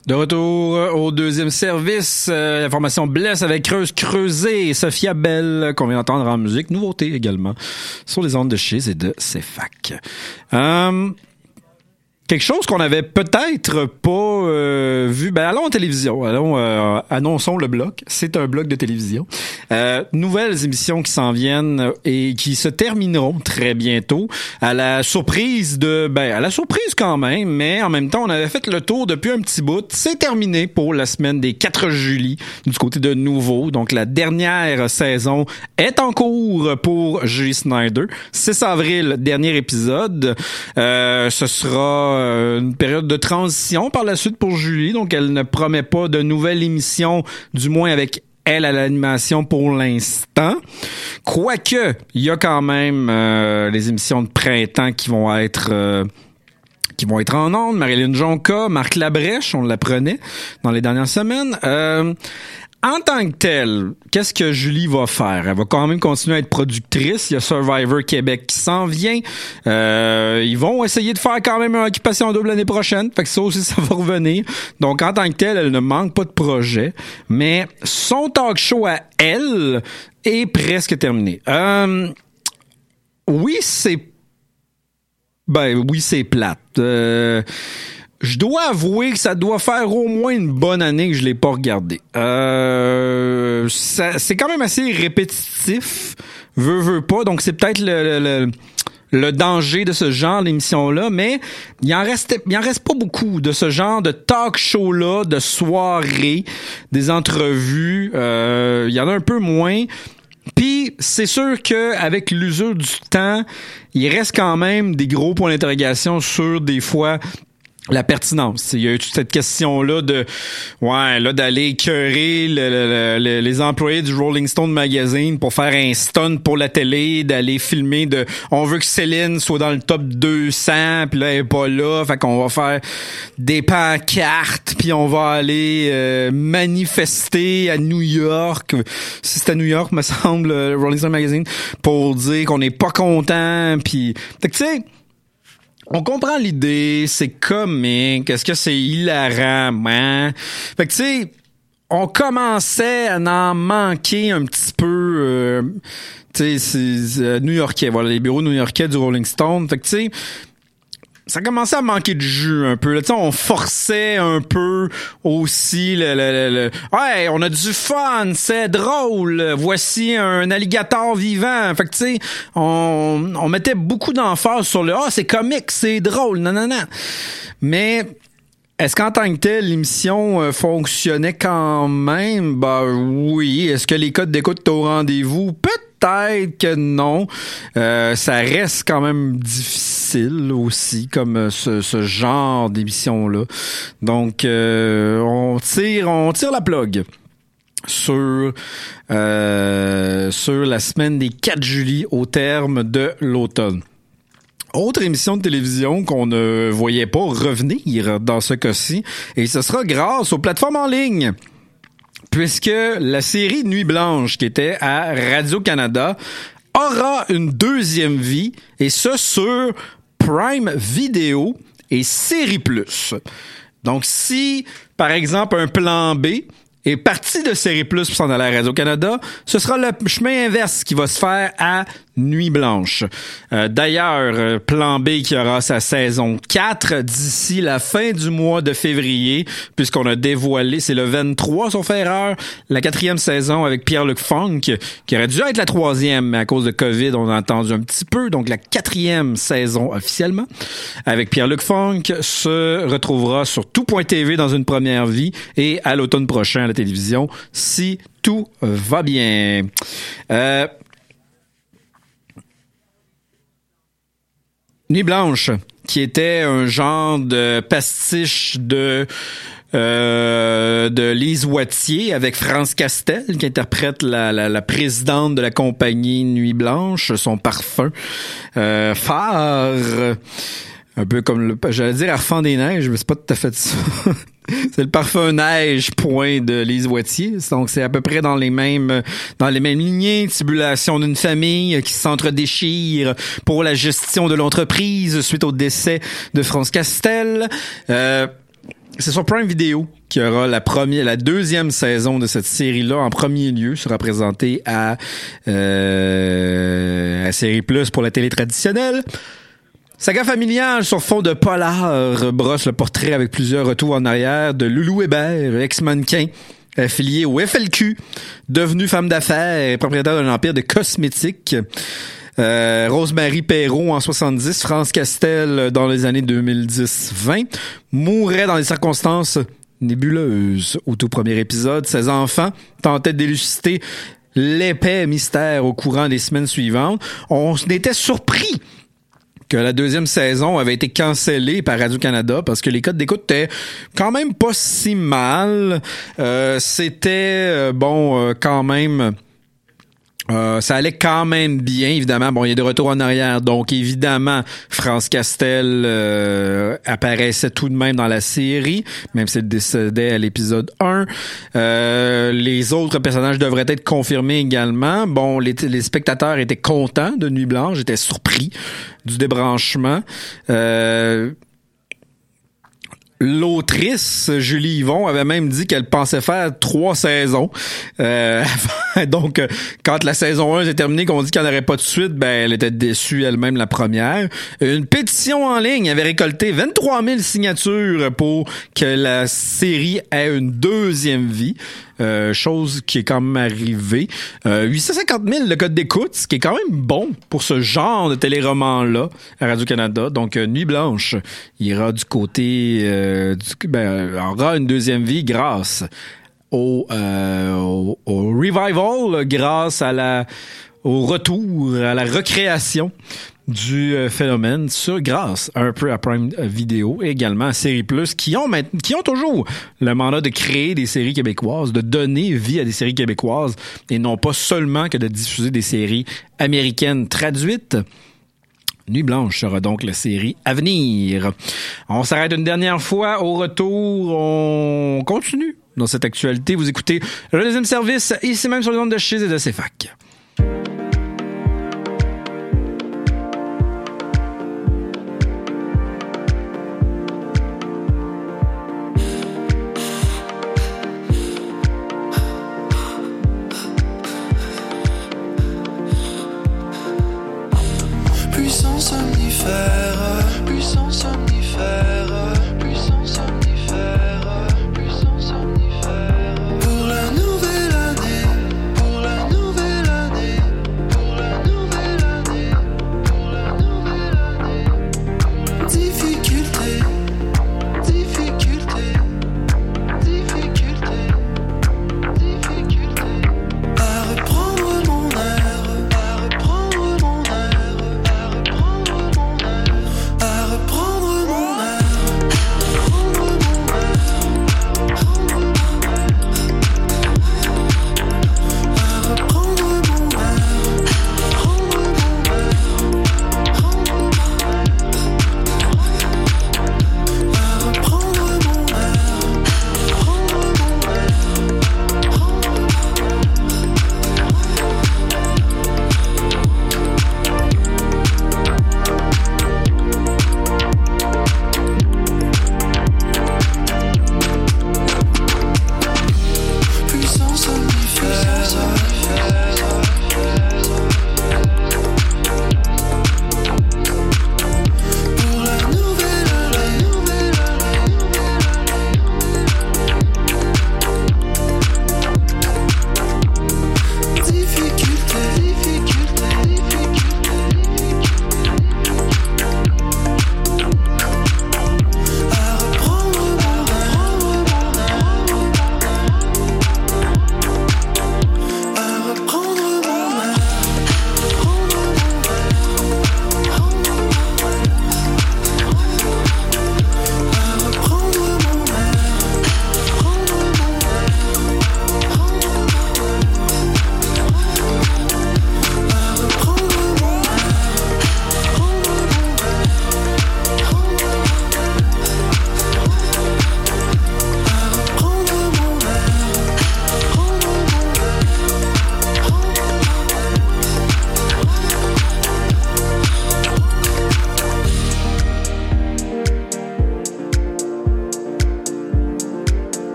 De retour au deuxième service, euh, la formation Bless avec Creuse Creusée et Sophia Bell, qu'on vient d'entendre en musique. Nouveauté également sur les ondes de Chiz et de C F A C. Euh, quelque chose qu'on avait peut-être pas euh, vu. Ben allons en télévision. Allons, euh, annonçons le bloc. C'est un bloc de télévision. Euh, nouvelles émissions qui s'en viennent et qui se termineront très bientôt. À la surprise de, ben à la surprise quand même, mais en même temps on avait fait le tour depuis un petit bout. C'est terminé pour la semaine des quatre juillet du côté de Nouveau. Donc la dernière saison est en cours pour Julie Snyder. six avril, dernier épisode. Euh, ce sera une période de transition par la suite pour Julie, donc elle ne promet pas de nouvelle émission, du moins avec elle à l'animation pour l'instant. Quoique, il y a quand même euh, les émissions de printemps qui vont être... Euh, qui vont être en ondes. Marilyn Jonca, Marc Labrèche, on l'apprenait dans les dernières semaines. Euh, En tant que telle, qu'est-ce que Julie va faire? Elle va quand même continuer à être productrice. Il y a Survivor Québec qui s'en vient. Euh, ils vont essayer de faire quand même une occupation double l'année prochaine. Fait que ça aussi, ça va revenir. Donc, en tant que telle, elle ne manque pas de projet. Mais son talk show à elle est presque terminé. Euh, oui, c'est... Ben, oui, c'est plate. Euh... Je dois avouer que ça doit faire au moins une bonne année que je l'ai pas regardé. Euh, ça, c'est quand même assez répétitif, veut, veut pas. Donc c'est peut-être le, le, le danger de ce genre d'émission-là, mais il en reste, il en reste pas beaucoup de ce genre de talk show-là, de soirée, des entrevues. Euh, il y en a un peu moins. Puis c'est sûr que avec l'usure du temps, il reste quand même des gros points d'interrogation sur des fois la pertinence. Il y a eu toute cette question-là de, ouais, là, d'aller écœurer le, le, le, les employés du Rolling Stone Magazine pour faire un stunt pour la télé, d'aller filmer de, on veut que Céline soit dans le top deux cents, puis là, elle est pas là, fait qu'on va faire des pancartes, puis on va aller euh, manifester à New York, si c'est à New York, me semble, le Rolling Stone Magazine, pour dire qu'on n'est pas content, puis, fait que tu sais, on comprend l'idée, c'est comique, est-ce que c'est hilarant, hein? Fait que tu sais, on commençait à en manquer un petit peu, euh, tu sais, c'est euh, new-yorkais, voilà, les bureaux new-yorkais du Rolling Stone. Fait que tu sais, ça commençait à manquer de jus un peu. Là, tu sais, on forçait un peu aussi le, le, le, le... Ouais, on a du fun, c'est drôle. Voici un alligator vivant. Fait que tu sais, on, on mettait beaucoup d'emphase sur le ah, c'est comique, c'est drôle, non, non, non. Mais est-ce qu'en tant que tel, l'émission euh, fonctionnait quand même? Ben oui. Est-ce que les codes d'écoute étaient au rendez-vous? Peut-être. Peut-être que non. Euh, ça reste quand même difficile aussi, comme ce, ce genre d'émission-là. Donc, euh, on tire, on tire la plug sur euh, sur la semaine des quatre juillet au terme de l'automne. Autre émission de télévision qu'on ne voyait pas revenir dans ce cas-ci, et ce sera grâce aux plateformes en ligne. Puisque la série Nuit Blanche, qui était à Radio-Canada, aura une deuxième vie, et ce sur Prime Video et Série Plus. Donc, si, par exemple, un plan B est parti de Série Plus pour s'en aller à Radio-Canada, ce sera le chemin inverse qui va se faire à Nuit Blanche. Euh, d'ailleurs, euh, Plan B qui aura sa saison quatre d'ici la fin du mois de février, puisqu'on a dévoilé, c'est le vingt-trois, sauf erreur, la quatrième saison avec Pierre-Luc Funk, qui aurait dû être la troisième, mais à cause de COVID, on a entendu un petit peu, donc la quatrième saison officiellement, avec Pierre-Luc Funk, se retrouvera sur tout point T V dans une première vie, et à l'automne prochain à la télévision, si tout va bien. Euh... Nuit Blanche, qui était un genre de pastiche de euh, de Lise Wattier avec France Castel, qui interprète la, la, la présidente de la compagnie Nuit Blanche, son parfum euh, phare, un peu comme le, j'allais dire Arfan des Neiges, mais c'est pas tout à fait ça. C'est le parfum neige point de Lise Wattier. Donc c'est à peu près dans les mêmes dans les mêmes lignées, tribulation d'une famille qui s'entre-déchire pour la gestion de l'entreprise suite au décès de France Castel. Euh, c'est sur Prime Video qu'il y aura la première, la deuxième saison de cette série-là. En premier lieu, sera présentée à euh, à Série Plus pour la télé traditionnelle. Saga familiale sur fond de polar brosse le portrait avec plusieurs retours en arrière de Loulou Hébert, ex-mannequin, affilié au F L Q, devenue femme d'affaires et propriétaire d'un empire de cosmétiques. Euh, Rosemary Perrault en soixante-dix, France Castel dans les années deux mille dix vingt, mourait dans des circonstances nébuleuses au tout premier épisode. Ses enfants tentaient d'élucider l'épais mystère au courant des semaines suivantes. On était surpris que la deuxième saison avait été cancellée par Radio-Canada parce que les codes d'écoute étaient quand même pas si mal. Euh, c'était, euh, bon, euh, quand même... Euh, ça allait quand même bien, évidemment. Bon, il y a des retours en arrière, donc évidemment, France Castel euh, apparaissait tout de même dans la série, même si elle décédait à l'épisode un. Euh, les autres personnages devraient être confirmés également. Bon, les, les spectateurs étaient contents de Nuit Blanche, étaient surpris du débranchement. Euh... L'autrice, Julie Yvon, avait même dit qu'elle pensait faire trois saisons. Euh, donc, quand la saison un s'est terminée, qu'on dit qu'il n'y en aurait pas de suite, ben elle était déçue elle-même la première. Une pétition en ligne avait récolté vingt-trois mille signatures pour que la série ait une deuxième vie. Euh, chose qui est quand même arrivée. Euh, huit cent cinquante mille le code d'écoute, ce qui est quand même bon pour ce genre de téléroman-là à Radio-Canada. Donc, euh, Nuit Blanche ira du côté... Euh, du, ben, aura une deuxième vie grâce au, euh, au, au revival, grâce à la au retour, à la recréation du euh, phénomène, sur grâce un peu à Prime Video et également à Série Plus, qui ont maintenant, qui ont toujours le mandat de créer des séries québécoises, de donner vie à des séries québécoises et non pas seulement que de diffuser des séries américaines traduites. Nuit Blanche sera donc la série à venir. On s'arrête une dernière fois. Au retour, on continue dans cette actualité. Vous écoutez le deuxième service, ici même sur les ondes de Chiz et de C F A C. Puissance somnifère, puissance somnifère, puissance somnifère, puissance somnifère. Pour la nouvelle année, pour la nouvelle année.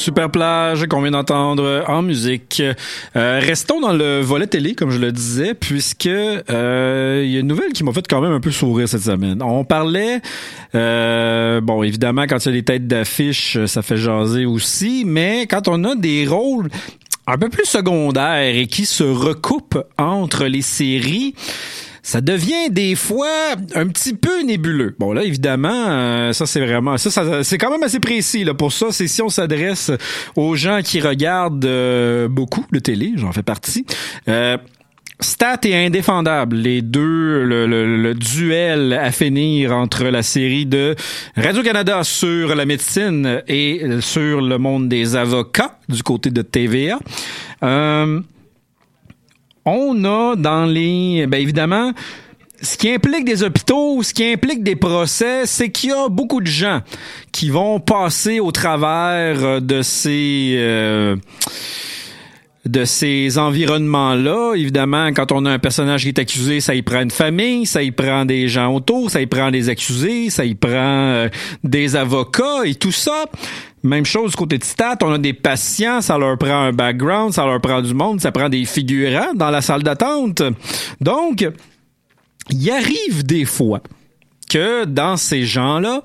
Super Plage qu'on vient d'entendre en musique. Euh, restons dans le volet télé, comme je le disais, puisque euh, il y a une nouvelle qui m'a fait quand même un peu sourire cette semaine. On parlait, euh, bon, évidemment, quand il y a des têtes d'affiche, ça fait jaser aussi, mais quand on a des rôles un peu plus secondaires et qui se recoupent entre les séries, ça devient des fois un petit peu nébuleux. Bon là, évidemment, euh, ça c'est vraiment, ça, ça c'est quand même assez précis là. Pour ça, c'est si on s'adresse aux gens qui regardent euh, beaucoup de télé, j'en fais partie. Euh, Stat et Indéfendable, les deux, le, le, le duel à finir entre la série de Radio-Canada sur la médecine et sur le monde des avocats du côté de T V A. Euh, on a dans les... Ben évidemment, ce qui implique des hôpitaux, ce qui implique des procès, c'est qu'il y a beaucoup de gens qui vont passer au travers de ces... Euh, de ces environnements-là. Évidemment, quand on a un personnage qui est accusé, ça y prend une famille, ça y prend des gens autour, ça y prend des accusés, ça y prend euh, des avocats et tout ça. Même chose du côté de Stat, on a des patients, ça leur prend un background, ça leur prend du monde, ça prend des figurants dans la salle d'attente. Donc, il arrive des fois que dans ces gens-là,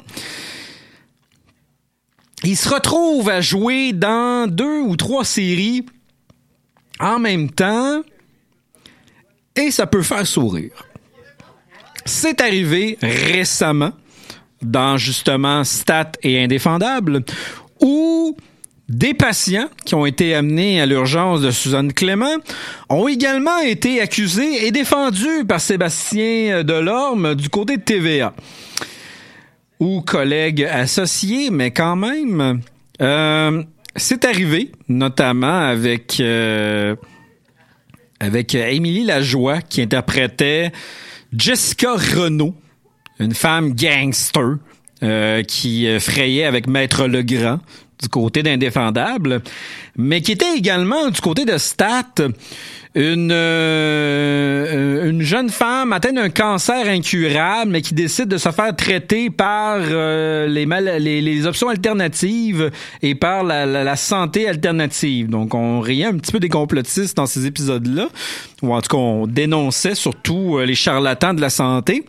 ils se retrouvent à jouer dans deux ou trois séries en même temps, et ça peut faire sourire. C'est arrivé récemment dans justement Stat et Indéfendable, où des patients qui ont été amenés à l'urgence de Suzanne Clément ont également été accusés et défendus par Sébastien Delorme du côté de T V A. Ou collègues associés, mais quand même... Euh, C'est arrivé, notamment avec euh, avec Émilie Lajoie, qui interprétait Jessica Renaud, une femme gangster euh, qui frayait avec Maître Legrand du côté d'Indéfendable, mais qui était également du côté de Stat, une euh, une jeune femme atteinte d'un cancer incurable, mais qui décide de se faire traiter par euh, les, mal- les les options alternatives et par la, la, la santé alternative. Donc, on riait un petit peu des complotistes dans ces épisodes-là, ou en tout cas, on dénonçait surtout euh, les charlatans de la santé.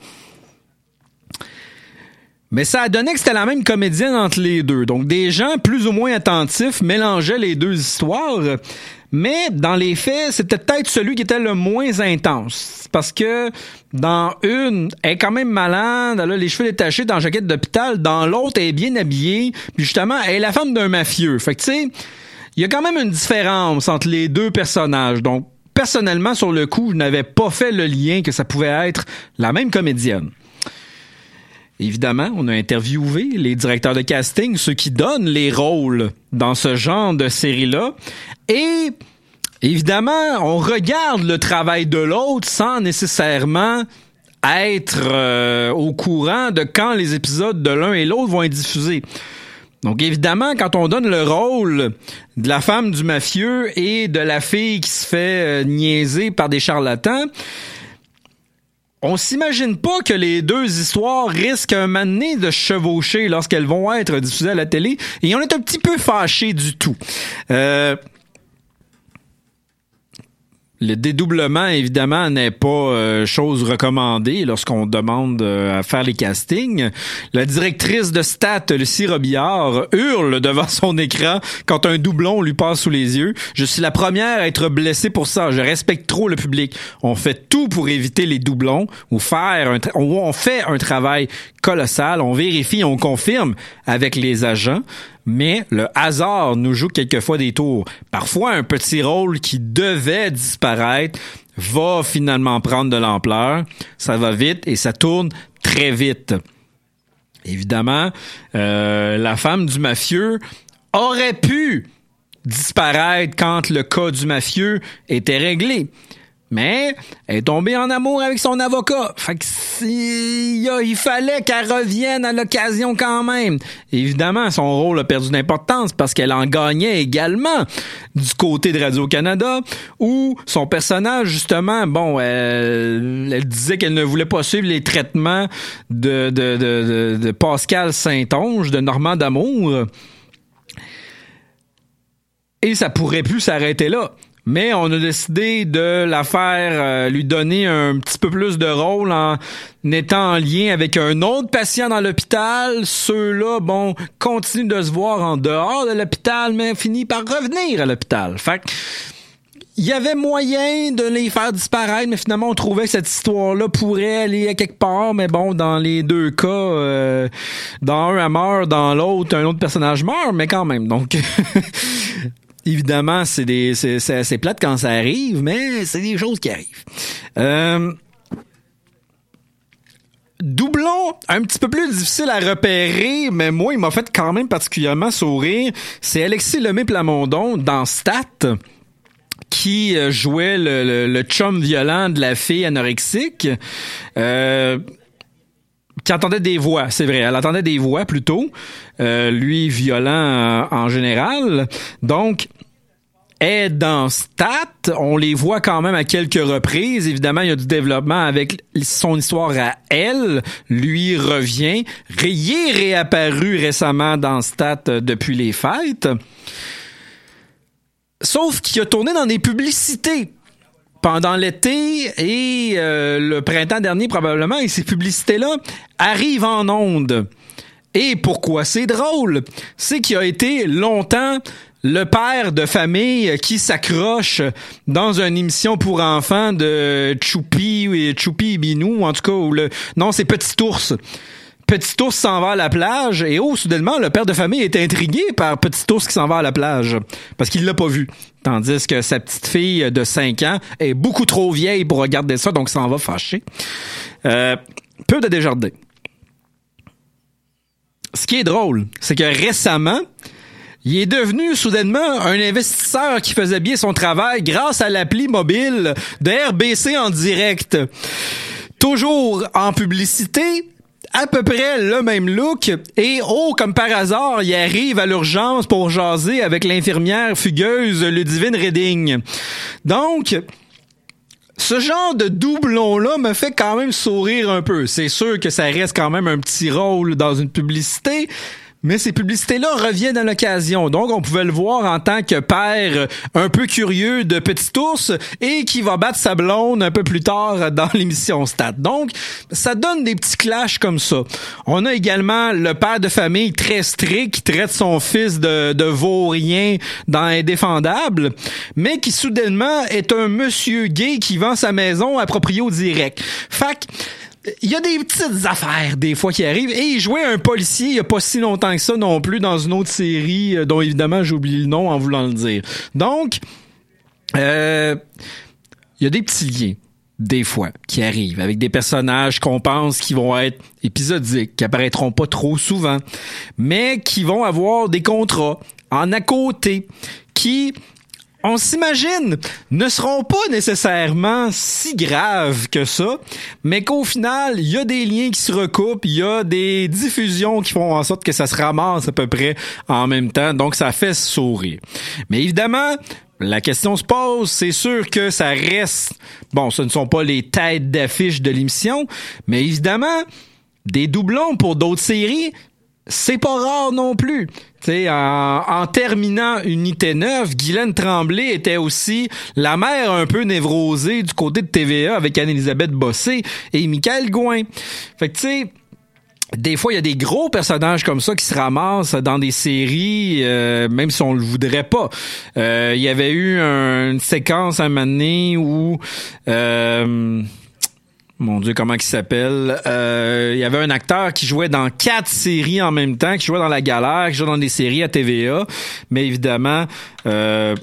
Mais ça a donné que c'était la même comédienne entre les deux. Donc, des gens plus ou moins attentifs mélangeaient les deux histoires. Mais dans les faits, c'était peut-être celui qui était le moins intense. Parce que dans une, elle est quand même malade, elle a les cheveux détachés dans la jaquette d'hôpital. Dans l'autre, elle est bien habillée. Puis justement, elle est la femme d'un mafieux. Fait que tu sais, il y a quand même une différence entre les deux personnages. Donc, personnellement, sur le coup, je n'avais pas fait le lien que ça pouvait être la même comédienne. Évidemment, on a interviewé les directeurs de casting, ceux qui donnent les rôles dans ce genre de série-là. Et évidemment, on regarde le travail de l'autre sans nécessairement être euh, au courant de quand les épisodes de l'un et l'autre vont être diffusés. Donc évidemment, quand on donne le rôle de la femme du mafieux et de la fille qui se fait euh, niaiser par des charlatans, on s'imagine pas que les deux histoires risquent un moment donné de chevaucher lorsqu'elles vont être diffusées à la télé, et on est un petit peu fâchés du tout. Euh... Le dédoublement, évidemment, n'est pas euh, chose recommandée lorsqu'on demande euh, à faire les castings. La directrice de Stat, Lucie Robillard, hurle devant son écran quand un doublon lui passe sous les yeux. Je suis la première à être blessée pour ça. Je respecte trop le public. On fait tout pour éviter les doublons ou faire un tra- on fait un travail colossal. On vérifie, on confirme avec les agents. Mais le hasard nous joue quelquefois des tours. Parfois, un petit rôle qui devait disparaître va finalement prendre de l'ampleur. Ça va vite et ça tourne très vite. Évidemment, euh, la femme du mafieux aurait pu disparaître quand le cas du mafieux était réglé. Mais elle est tombée en amour avec son avocat. Fait que il, il fallait qu'elle revienne à l'occasion quand même. Évidemment, son rôle a perdu d'importance parce qu'elle en gagnait également du côté de Radio-Canada, où son personnage, justement, bon, elle, elle disait qu'elle ne voulait pas suivre les traitements de, de, de, de, de Pascal Saint-Onge, de Normand d'Amour. et ça pourrait plus s'arrêter là. Mais on a décidé de la faire, euh, lui donner un petit peu plus de rôle en étant en lien avec un autre patient dans l'hôpital. Ceux-là, bon, continuent de se voir en dehors de l'hôpital, mais finissent par revenir à l'hôpital. Fait que, il y avait moyen de les faire disparaître, mais finalement, on trouvait que cette histoire-là pourrait aller à quelque part. Mais bon, dans les deux cas, euh, dans un, elle meurt, dans l'autre, un autre personnage meurt, mais quand même. Donc... Évidemment, c'est des, c'est, c'est assez plate quand ça arrive, mais c'est des choses qui arrivent. Euh, doublon, un petit peu plus difficile à repérer, mais moi, il m'a fait quand même particulièrement sourire. C'est Alexis Lemay-Plamondon dans Stat, qui jouait le, le, le chum violent de la fille anorexique. Euh... qui entendait des voix, c'est vrai. Elle entendait des voix plutôt. Euh, lui, violent euh, en général. Donc, est dans Stat. On les voit quand même à quelques reprises. Évidemment, il y a du développement avec son histoire à elle. Lui revient. Il est réapparu récemment dans Stat euh, depuis les fêtes. Sauf qu'il a tourné dans des publicités pendant l'été et euh, le printemps dernier probablement, et ces publicités-là arrivent en ondes. Et pourquoi c'est drôle? C'est qu'il a été longtemps le père de famille qui s'accroche dans une émission pour enfants de Choupi et Choupi et Binou, en tout cas, ou le non, c'est Petit Ours. Petit Ours s'en va à la plage et oh, soudainement, le père de famille est intrigué par Petit Ours qui s'en va à la plage parce qu'il l'a pas vu. Tandis que sa petite fille de cinq ans est beaucoup trop vieille pour regarder ça, donc s'en va fâché. Euh, peu de Desjardins. Ce qui est drôle, c'est que récemment, il est devenu soudainement un investisseur qui faisait bien son travail grâce à l'appli mobile de R B C en direct. Toujours en publicité, à peu près le même look, et oh, comme par hasard, il arrive à l'urgence pour jaser avec l'infirmière fugueuse Ludivine Redding. Donc, ce genre de doublon-là me fait quand même sourire un peu. C'est sûr que ça reste quand même un petit rôle dans une publicité, mais ces publicités-là reviennent à l'occasion. Donc, on pouvait le voir en tant que père un peu curieux de Petit Ours et qui va battre sa blonde un peu plus tard dans l'émission Stat. Donc, ça donne des petits clashs comme ça. On a également le père de famille très strict qui traite son fils de, de vaurien dans Indéfendable, mais qui soudainement est un monsieur gay qui vend sa maison à proprio direct. Fait que, il y a des petites affaires des fois qui arrivent, et il jouait un policier il y a pas si longtemps que ça non plus dans une autre série dont évidemment j'ai oublié le nom en voulant le dire. Donc euh il y a des petits liens des fois qui arrivent avec des personnages qu'on pense qui vont être épisodiques, qui apparaîtront pas trop souvent, mais qui vont avoir des contrats en à côté qui, on s'imagine, ne seront pas nécessairement si graves que ça, mais qu'au final, il y a des liens qui se recoupent, il y a des diffusions qui font en sorte que ça se ramasse à peu près en même temps, donc ça fait sourire. Mais évidemment, la question se pose, c'est sûr que ça reste, bon, ce ne sont pas les têtes d'affiche de l'émission, mais évidemment, des doublons pour d'autres séries, c'est pas rare non plus. T'sais, en, en terminant Unité neuf, Guylaine Tremblay était aussi la mère un peu névrosée du côté de T V A avec Anne-Élisabeth Bossé et Michael Gouin. Fait que tu sais, des fois, il y a des gros personnages comme ça qui se ramassent dans des séries, euh, même si on le voudrait pas. Euh, il y avait eu un, une séquence à un moment donné où... Euh, Mon Dieu, comment il s'appelle? Euh, il y avait un acteur qui jouait dans quatre séries en même temps, qui jouait dans La Galère, qui jouait dans des séries à T V A, mais évidemment euh,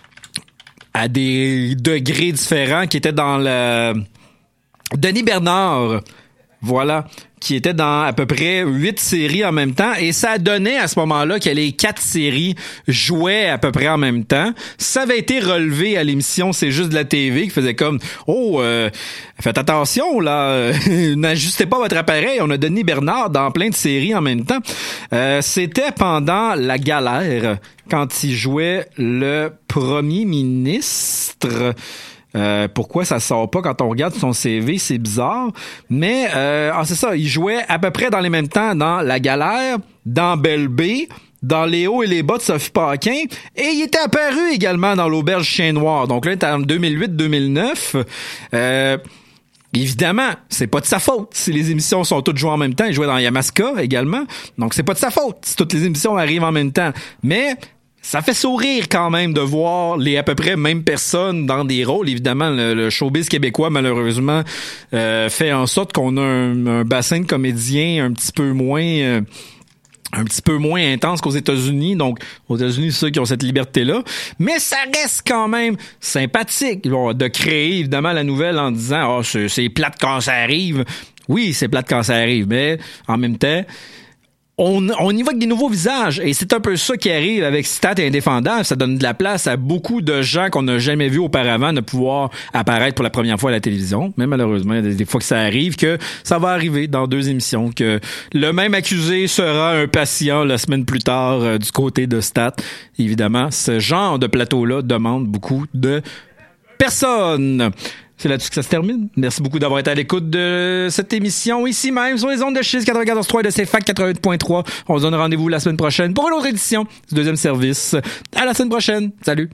à des degrés différents, qui était dans le... Denis Bernard, voilà, qui était dans à peu près huit séries en même temps, et ça donnait à ce moment-là que les quatre séries jouaient à peu près en même temps. Ça avait été relevé à l'émission C'est juste de la T V, qui faisait comme « Oh, euh, faites attention, là, n'ajustez pas votre appareil, on a Denis Bernard dans plein de séries en même temps. Euh, » C'était pendant La Galère, quand il jouait le premier ministre... Euh, pourquoi ça sort pas quand on regarde son C V, c'est bizarre. Mais euh, ah, c'est ça, il jouait à peu près dans les mêmes temps dans La Galère, dans Belle B dans les hauts et les bas de Sophie Paquin, et il était apparu également dans l'Auberge Chien Noir. Donc là, il était en deux mille huit deux mille neuf. Euh, évidemment, c'est pas de sa faute si les émissions sont toutes jouées en même temps. Il jouait dans Yamaska également. Donc c'est pas de sa faute si toutes les émissions arrivent en même temps. Mais ça fait sourire quand même de voir les à peu près mêmes personnes dans des rôles. Évidemment, le, le showbiz québécois, malheureusement, euh, fait en sorte qu'on a un, un bassin de comédiens un petit peu moins... Euh, un petit peu moins intense qu'aux États-Unis. Donc, aux États-Unis, c'est ceux qui ont cette liberté-là. Mais ça reste quand même sympathique bon, de créer, évidemment, la nouvelle en disant « Ah, oh, c'est, c'est plate quand ça arrive. » Oui, c'est plate quand ça arrive, mais en même temps... On, on y va avec des nouveaux visages et c'est un peu ça qui arrive avec Stat et Indéfendable. Ça donne de la place à beaucoup de gens qu'on n'a jamais vus auparavant de pouvoir apparaître pour la première fois à la télévision. Mais malheureusement, il y a des fois que ça arrive que ça va arriver dans deux émissions, que le même accusé sera un patient la semaine plus tard euh, du côté de Stat. Évidemment, ce genre de plateau-là demande beaucoup de personnes. C'est là-dessus que ça se termine. Merci beaucoup d'avoir été à l'écoute de cette émission ici même sur les ondes de Chiz quatre-vingt-quatorze trois et de C F A C quatre-vingt-huit point trois. On se donne rendez-vous la semaine prochaine pour une autre édition du deuxième service. À la semaine prochaine. Salut.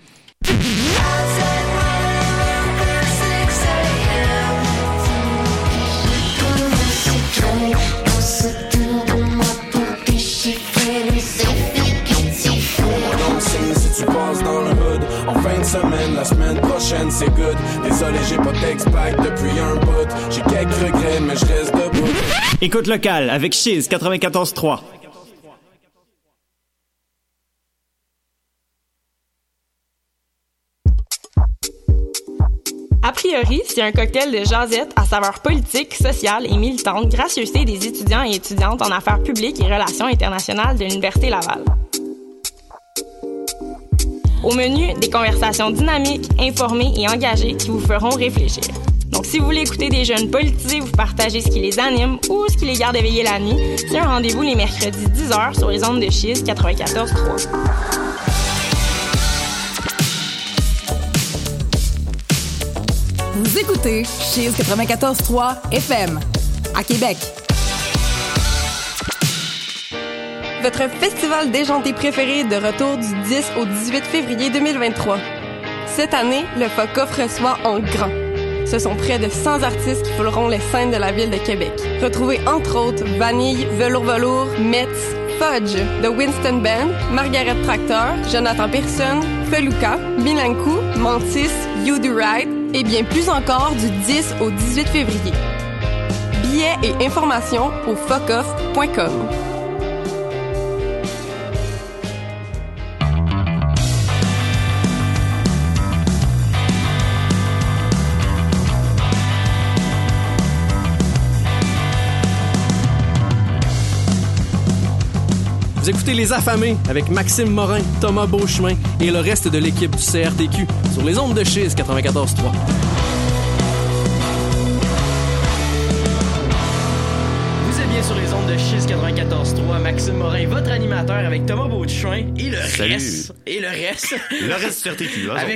En fin de semaine, la semaine prochaine, c'est good. Désolé, j'ai pas d'ex-pack depuis un bout. J'ai quelques regrets, mais je reste debout. Écoute locale avec Chiz quatre-vingt-quatorze trois. A priori, c'est un cocktail de jasette à saveur politique, sociale et militante, gracieuseté des étudiants et étudiantes en affaires publiques et relations internationales de l'Université Laval. Au menu, des conversations dynamiques, informées et engagées qui vous feront réfléchir. Donc, si vous voulez écouter des jeunes politisés, vous partagez ce qui les anime ou ce qui les garde éveillés la nuit, c'est un rendez-vous les mercredis dix heures sur les ondes de Chiz quatre-vingt-quatorze trois. Vous écoutez Chiz quatre-vingt-quatorze trois F M à Québec. Votre festival déjanté préféré est de retour du dix au dix-huit février deux mille vingt-trois. Cette année, le F O C O F reçoit en grand. Ce sont près de cent artistes qui fouleront les scènes de la ville de Québec. Retrouvez entre autres Vanille, Velours Velours, Metz, Fudge, The Winston Band, Margaret Tractor, Jonathan Pearson, Feluca, Milankou, Mantis, You Do Right et bien plus encore du dix au dix-huit février. Billets et informations au focoff point com. Vous écoutez Les Affamés avec Maxime Morin, Thomas Beauchemin et le reste de l'équipe du C R T Q sur les ondes de Chiz quatre-vingt-quatorze trois. Vous êtes bien sur les ondes de Chiz quatre-vingt-quatorze trois. Maxime Morin, votre animateur avec Thomas Beauchemin et le Salut. reste. Et le reste. Le reste du C R T Q. Hein, avec